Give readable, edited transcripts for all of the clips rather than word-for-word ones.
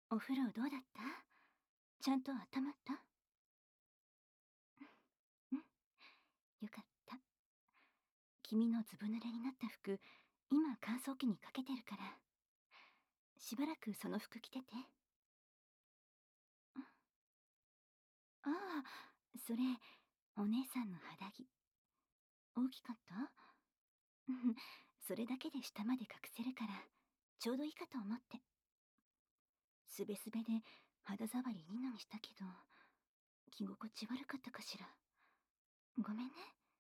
お風呂どうだった？ちゃんと温まった？うん、よかった。君のずぶ濡れになった服、今乾燥機にかけてるから。しばらくその服着てて。ん、ああ、それ、お姉さんの肌着。大きかった？うん、それだけで下まで隠せるから、ちょうどいいかと思って。すべすべで肌触りいいのにしたけど、着心地悪かったかしら。ごめんね。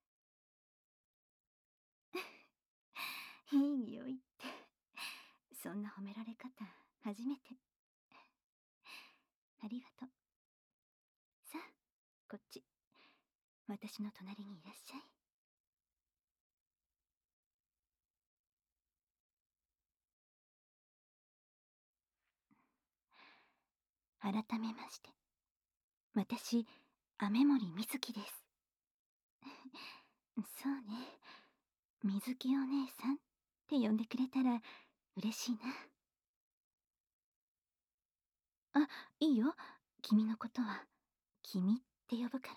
いい匂いって。そんな褒められ方、初めて。ありがとう。さあ、こっち。私の隣にいらっしゃい。改めまして。私、雨森みずきです。そうね。みずきお姉さんって呼んでくれたら嬉しいな。あ、いいよ。君のことは、君って呼ぶから。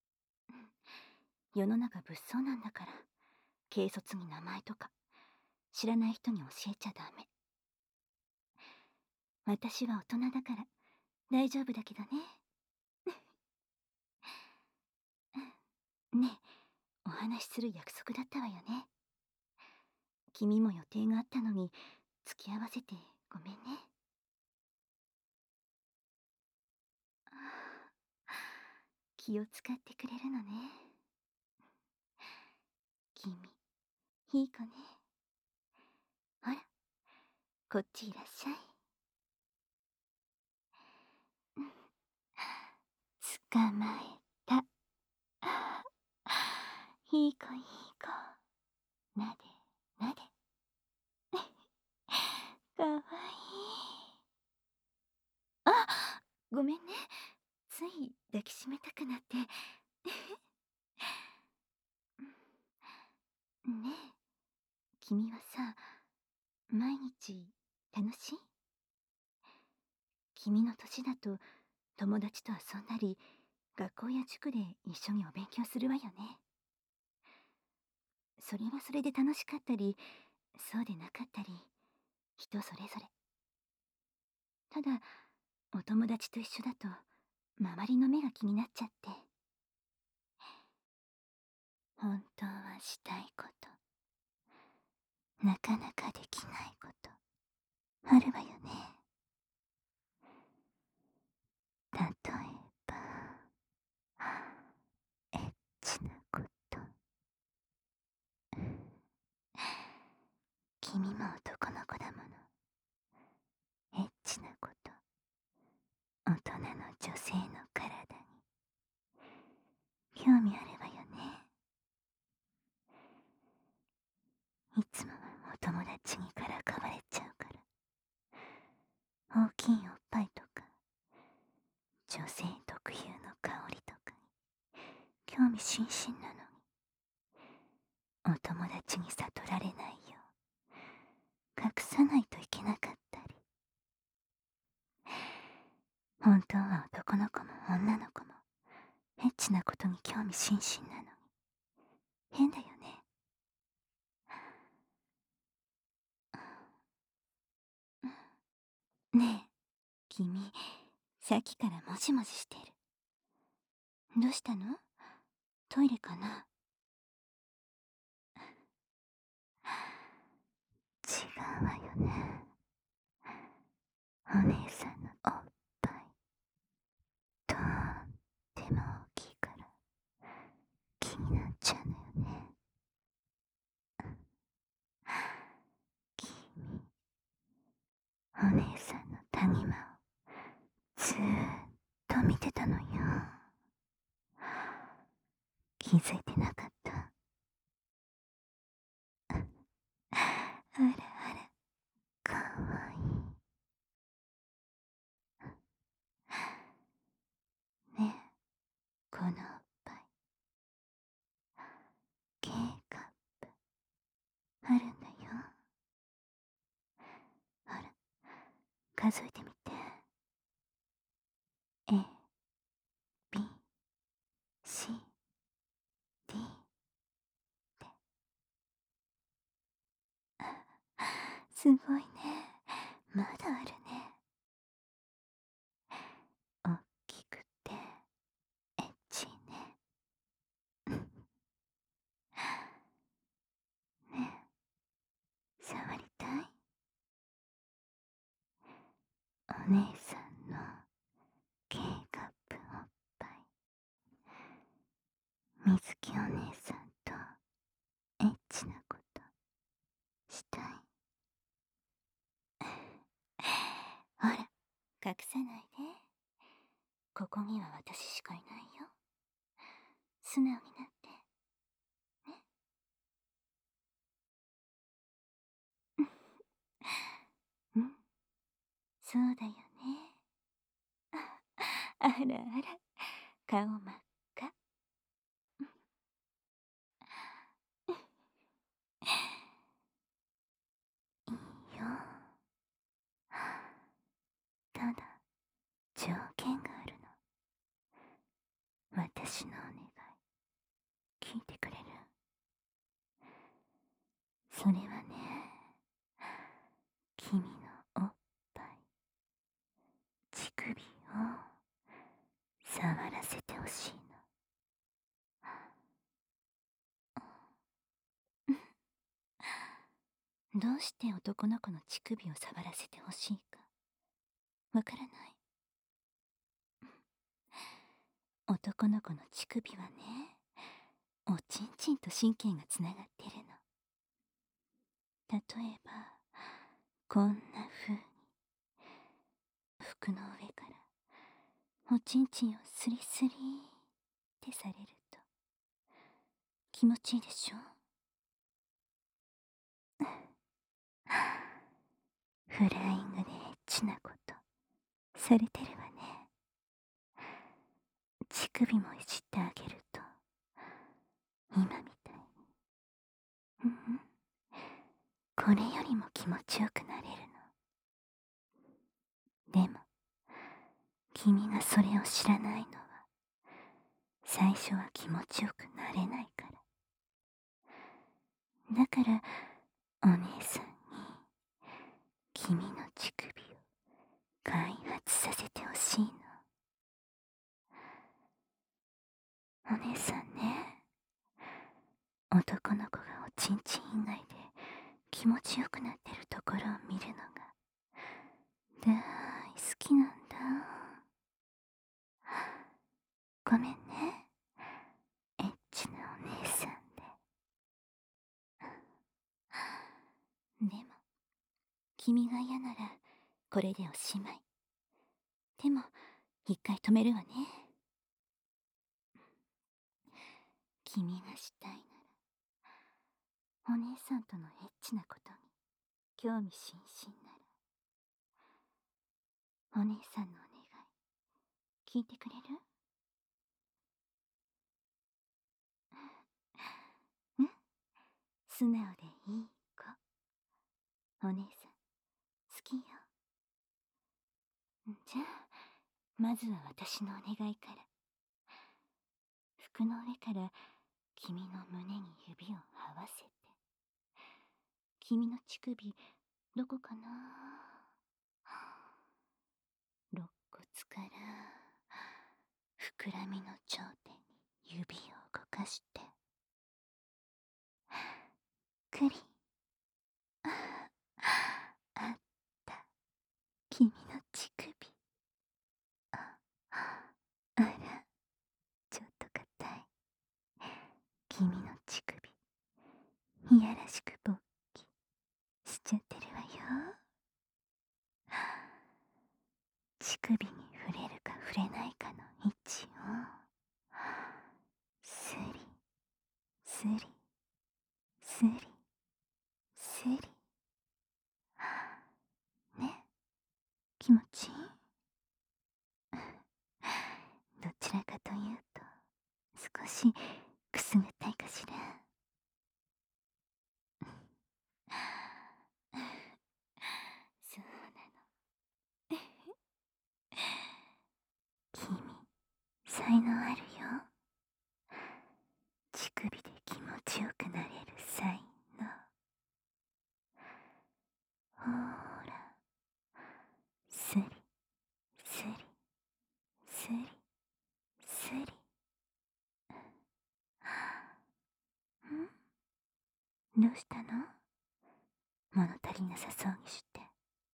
世の中物騒なんだから、軽率に名前とか、知らない人に教えちゃダメ。私は大人だから、大丈夫だけどね。ねえ、お話しする約束だったわよね。君も予定があったのに、付き合わせてごめんね。ああ、気を使ってくれるのね。君、いい子ね。ほら、こっちいらっしゃい。うん、捕まえた。ああ、いい子いい子。なで、なで。かわいい。あ、ごめんね。つい抱きしめたくなって。ねえ、君はさ、毎日楽しい？君の年だと友達と遊んだり、学校や塾で一緒にお勉強するわよね。それはそれで楽しかったり、そうでなかったり、人それぞれ。ただ、お友達と一緒だと、周りの目が気になっちゃって。本当はしたいこと、なかなかできないこと、あるわよね。例えば、エッチなこと。君も男の子だもの。エッチなこと。大人の女性の体に興味あるわよね。いつもはお友達にからかわれちゃうから。大きいおっぱいとか、女性特有の香りとかに興味津々なのに、お友達に悟られないよう隠さないといけなかったり。本当は男の子も女の子もエッチなことに興味津々なのに、変だよね。ねえ、君、さっきからもじもじしてる。どうしたの？トイレかな？違うわよね。お姉さんのおっぱい、とっても大きいから気になっちゃうのよね。君、お姉さんの谷間をずーっと見てたのよ。気づいてなかった？あらあら、かわいい。ねえ、このおっぱい、K カップあるんだよ。ほら、数えてみて。 すごいね。まだあるね。おっきくてエッチいね。ねえ、触りたい？お姉さんの K カップおっぱい、水木お姉さんとエッチなことしたい？ほら、隠さないで。ここには私しかいないよ。素直になって。ね。うん、そうだよね。あらあら、顔真っ赤。いいよ。ただ、条件があるの。私のお願い、聞いてくれる？それはね、君のおっぱい、乳首を触らせてほしいの。どうして男の子の乳首を触らせてほしいかわからない？男の子の乳首はね、おちんちんと神経がつながってるの。例えば、こんな風に服の上からおちんちんをスリスリってされると気持ちいいでしょ？フライングでエッチなことされてるわね。乳首もいじってあげると今みたいに、これよりも気持ちよくなれるの。でも君がそれを知らないのは、最初は気持ちよくなれないから。だからお姉さんに君の乳首を開発させてほしいの。お姉さんね、男の子がおちんちん以外で気持ちよくなってるところを見るのが大好きなんだ。ごめんね、エッチなお姉さんで。でも君が嫌ならこれでおしまい。でも一回止めるわね。君がしたいなら、お姉さんとのエッチなことに興味津々なら、お姉さんのお願い聞いてくれる？うん、素直でいい子。お姉さん好きよ。じゃあまずは私のお願いから。服の上から君の胸に指を合わせて、君の乳首どこかな？肋骨から膨らみの頂点に指を動かして、くり、あった、君の乳首。あら、ちょっと硬い君の乳首、いやらしく勃起しちゃってるわよ。乳首に触れるか触れないかの位置をスリスリスリスリ。ね、気持ちいい？どちらかというと少しくすぐったいかしら。そうなの。君、才能あるよ。乳首で気持ちよくなれる才能。 すりすりすり。どうしたの？物足りなさそうにして。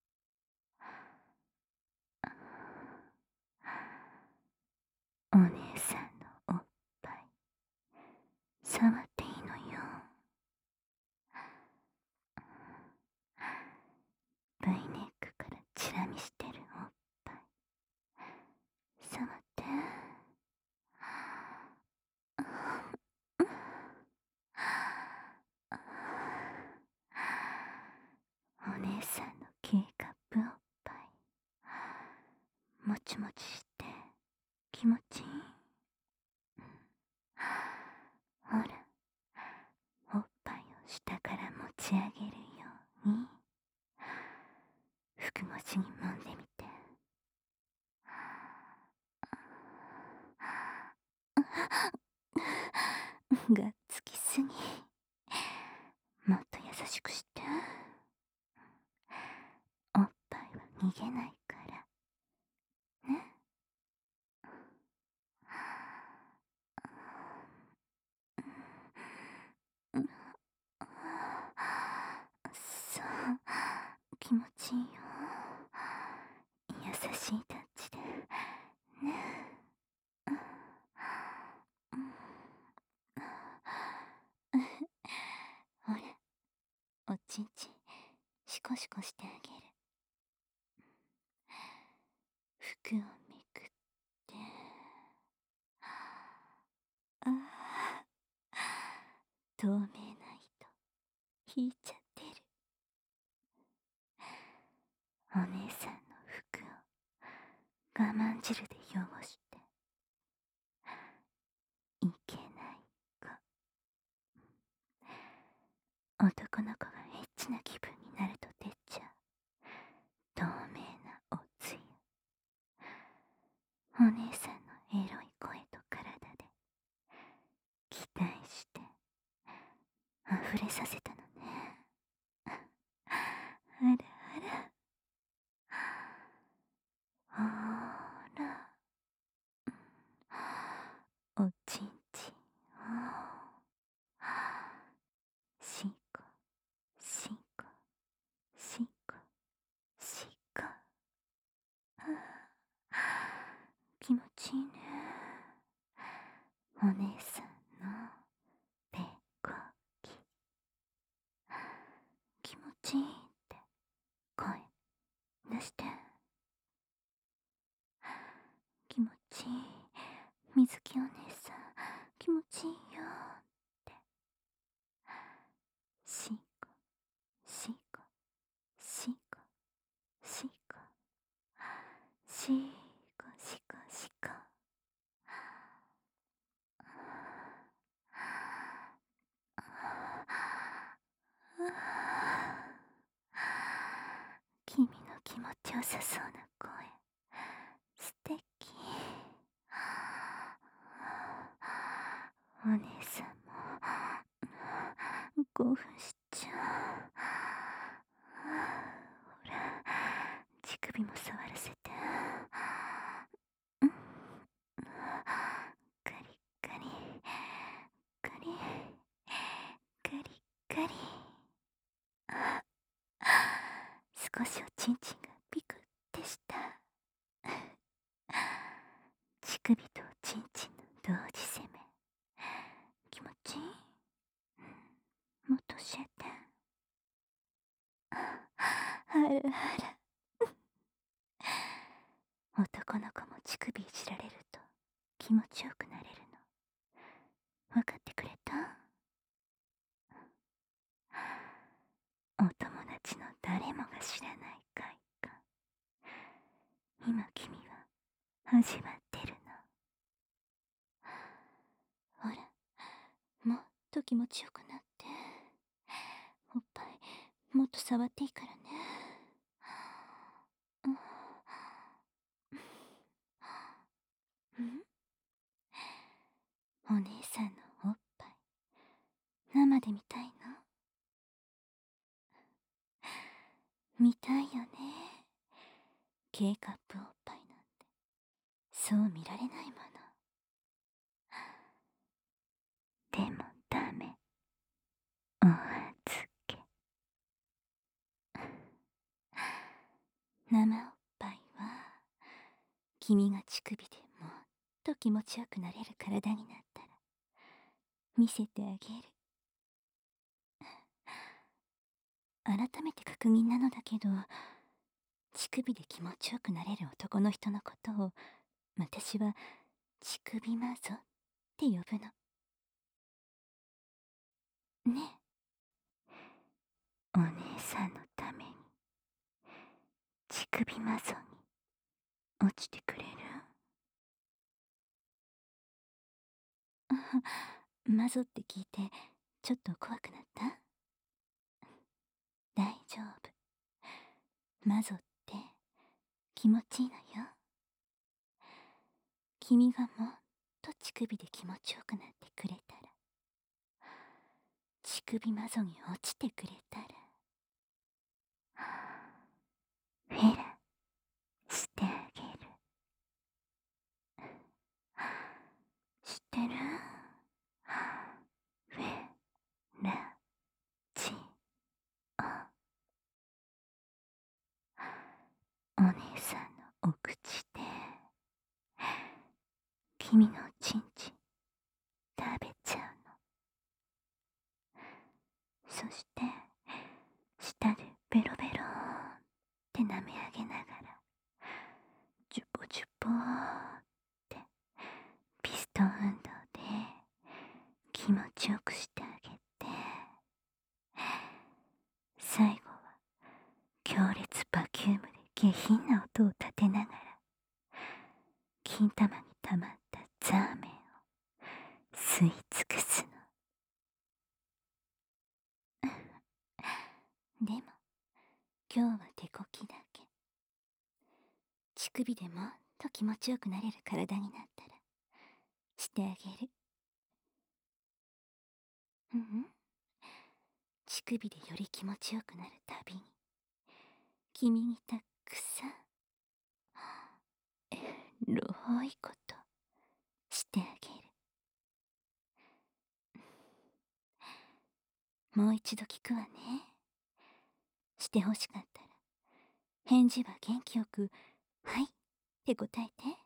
お姉さんのおっぱい触っていいのよ。V ネックからチラ見してるおっぱい触って。お姉さんの K カップおっぱいもちもちして気持ちいい。ほら、おっぱいを下から持ち上げるように服越しに揉んでみて。がっつきすぎ。もっと優しくして。おっぱいは逃げないからね。そう、気持ちいいよ。優しいタッチでね。ほら、おちんちんシコシコしてあげる。服をめくって。ああ、透明な糸引いちゃってる。お姉さんの服を我慢汁で汚していけない子。男の子がエッチな気分になると出ちゃう透明なおつゆ。お姉さんのエロい声と体で期待して溢れさせたのね。あらあら、ほーら、おちんちんをしこしこしこしこ。気持ちいいね。お姉さんのペコキ気持ちいいって声出して。気持ちいい。水木お姉さん気持ちいいよってしこしこしこしこしこしこしこ。君の気持ちよさそうな声素敵。お姉さんも興奮しちゃう。ほら、乳首も触らせて。カリカリカリカリカリ。少しおちんちんがピクってした。乳首とおちんちんの同時攻め気持ちいい。もっと教えて。あらあら。男の子も乳首いじられると気持ちよくなれるの分かってくれた？お友達の誰もが知らない快感、今君は味わってるの。ほら、もっと気持ちよくなって。おっぱいもっと触っていいからね。お姉さんのおっぱい生で見たいの？見たいよね。K カップおっぱいなんてそう見られないもの。でもダメ。お預け。生おっぱいは君が乳首でもっと気持ちよくなれる体になったら見せてあげる。改めて確認なのだけど、乳首で気持ちよくなれる男の人のことを私は乳首マゾって呼ぶのね。お姉さんのために乳首マゾに落ちてくれる？マゾって聞いてちょっと怖くなった？大丈夫。マゾって気持ちいいのよ。君がもっと乳首で気持ちよくなってくれたら、乳首マゾに落ちてくれたら、フェラしてあげる。知ってる？フェラチオ。お姉さんのお口で君のチンチン食べちゃうの。そして舌でベロベロって舐め上げながら、ジュポジュポってピストン運動で気持ちよくしてあげて、最後は強烈バキュームで下品な音を立てながら金玉に溜まったザーメンを吸い尽くすの。でも今日は手こきだけ。乳首でもっと気持ちよくなれる体になったらしてあげる。乳首でより気持ちよくなるたびに君にたくさんエロいことしてあげる。もう一度聞くわね。してほしかったら返事は元気よくはいって答えて。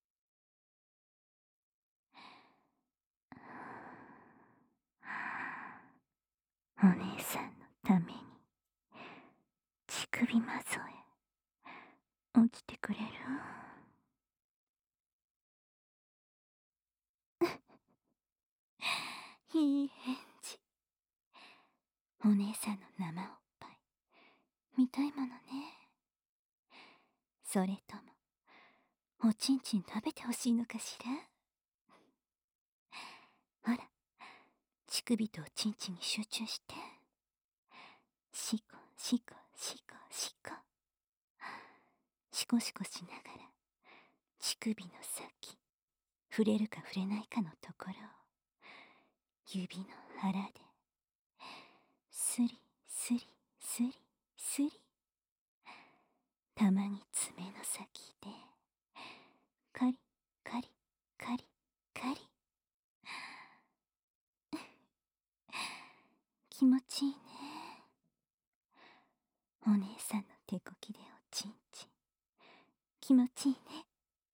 お姉さんのために乳首マゾへ落ちてくれる？いい返事。お姉さんの生おっぱい見たいものね。それともおちんちん食べてほしいのかしら？ほら、乳首とおちんちんに集中して。シコシコシコシコ。シコシコしながら乳首の先、触れるか触れないかのところを指の腹でスリスリスリスリ。たまに爪の先でカリカリカリカリ。気持ちいいね。お姉さんの手こきでおちんちん気持ちいいね。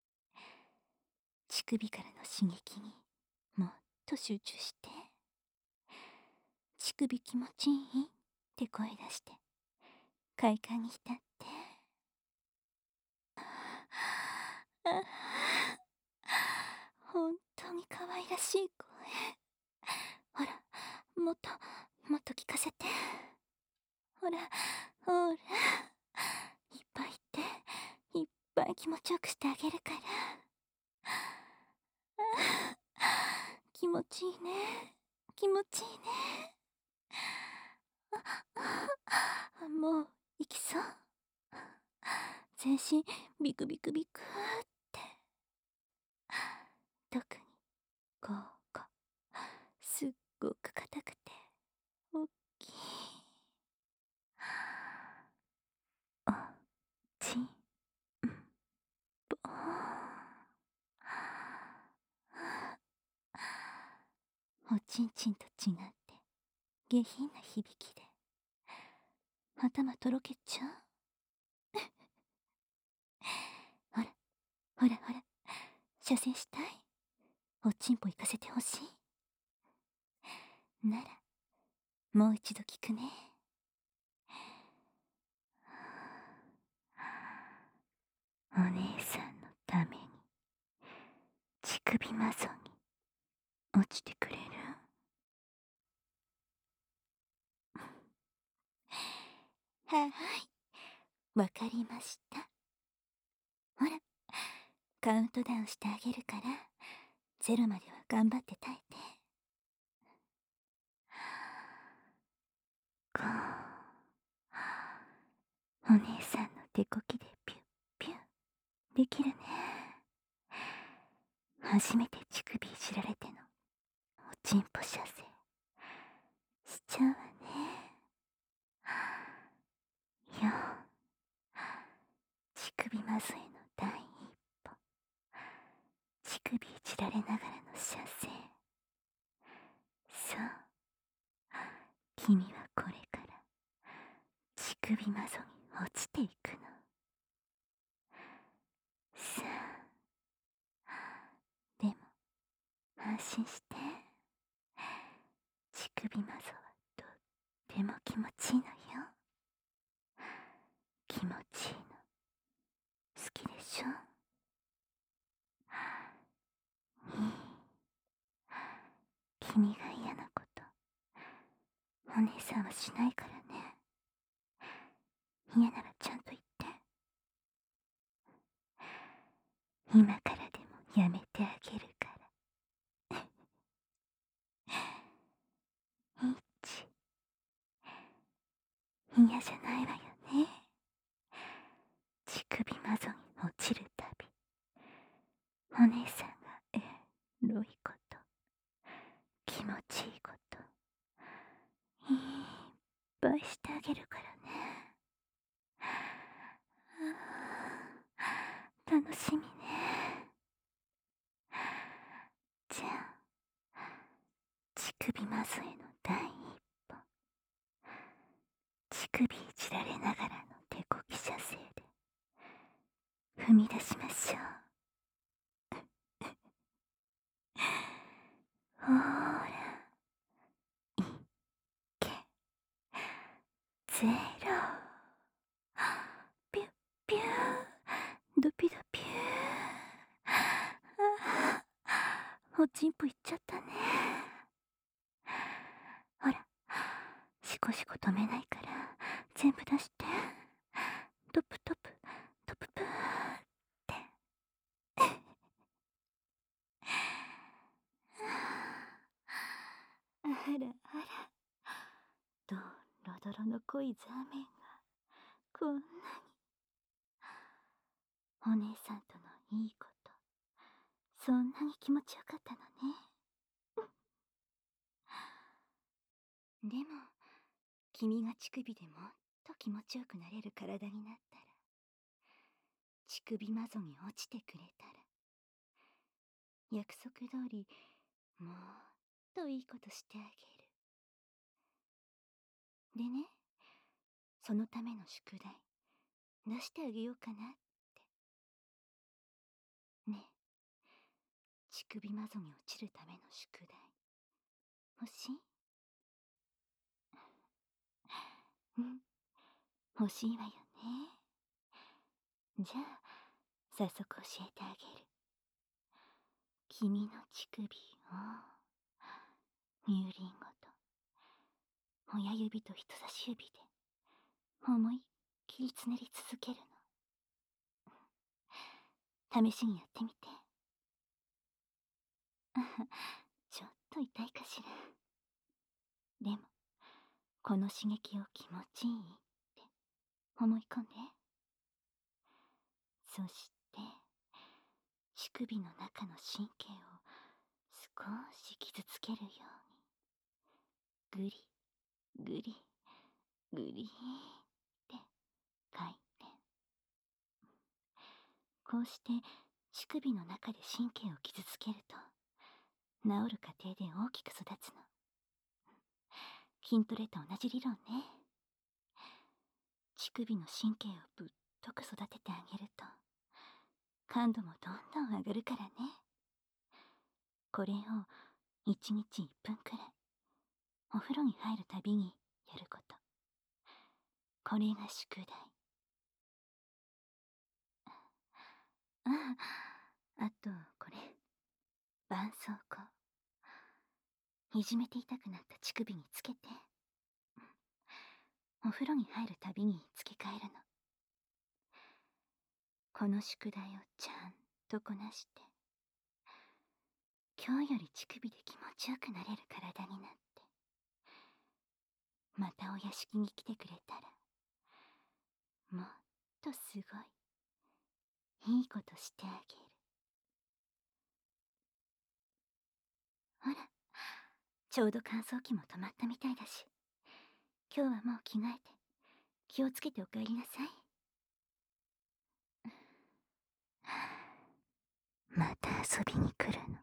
乳首からの刺激にもっと集中して。乳首気持ちいいって声出して快感に浸って。本当に可愛らしい声。ほら、もっともっと聞かせて。ほらほら、いっぱい言って、いっぱい気持ちよくしてあげるから。気持ちいいね。気持ちいいね。もう行きそう。全身ビクビクビクって。特にここすっごく硬くておっきいおちんぽ。 おちんちんと違って下品な響きで頭とろけちゃう。ほらほらほら、射精したい？おちんぽ行かせてほしいなら、もう一度聞くね。お姉さんのために乳首マゾに落ちてくれる？はい、わかりました。ほら、カウントダウンしてあげるから、ゼロまでは頑張って耐えて。こう、お姉さんの手こきでピュッピュッできるね。初めて乳首いじられてのおちんぽ射精しちゃうわね。よ、乳首まずへの第一歩。乳首いじられながらの射精。そう、君はこれから乳首まぞに落ちていくの。さあ、でも安心して。乳首まぞはとっても気持ちいいのよ。気持ちいいの好きでしょ？いい。君が嫌なことお姉さんはしないからね。嫌ならちゃんと言って。今からでもやめてあげるから。いち、嫌じゃないわよね。乳首まぞに落ちるたびお姉さんがロいこと、気持ちいいこといっぱいしてあげるからね。楽しみね。じゃあ、乳首まずへの第一歩。乳首いじられながらの手こき射精で踏み出しましょう。ほーら、いけ、ゼロ。ピュッピュー、ドピドピュー。おちんぽいっちゃったね。ほら、シコシコ止めないから全部出して。トプトプトププーって。あらあら、ドロドロの濃いザーメンがこんなに。お姉さんとのいいこと、そんなに気持ちよかったのね。でも君が乳首でもっと気持ちよくなれる体になったら、乳首まぞに落ちてくれたら、約束通りもっといいことしてあげる。でね、そのための宿題出してあげようかなって。ねえ、乳首まぞに落ちるための宿題欲しい？うん、欲しいわよね。じゃあ早速教えてあげる。君の乳首を乳輪ごと親指と人差し指で思いっきりつねり続けるの。試しにやってみて。ちょっと痛いかしら。でもこの刺激を気持ちいいって思い込んで。そして乳首の中の神経を少し傷つけるように、ぐりぐりぐりって回転。こうして乳首の中で神経を傷つけると、 治る過程で大きく育つの。筋トレと同じ理論ね。乳首の神経をぶっとく育ててあげると、感度もどんどん上がるからね。これを1日1分くらい、お風呂に入るたびにやること。これが宿題。あと、これ。絆創膏。いじめて痛くなった乳首につけて。お風呂に入るたびに付け替えるの。この宿題をちゃんとこなして、今日より乳首で気持ちよくなれる体になって、またお屋敷に来てくれたら、もっとすごい、いいことしてあげる。ほら、ちょうど乾燥機も止まったみたいだし、今日はもう着替えて、気をつけてお帰りなさい。また遊びに来るの。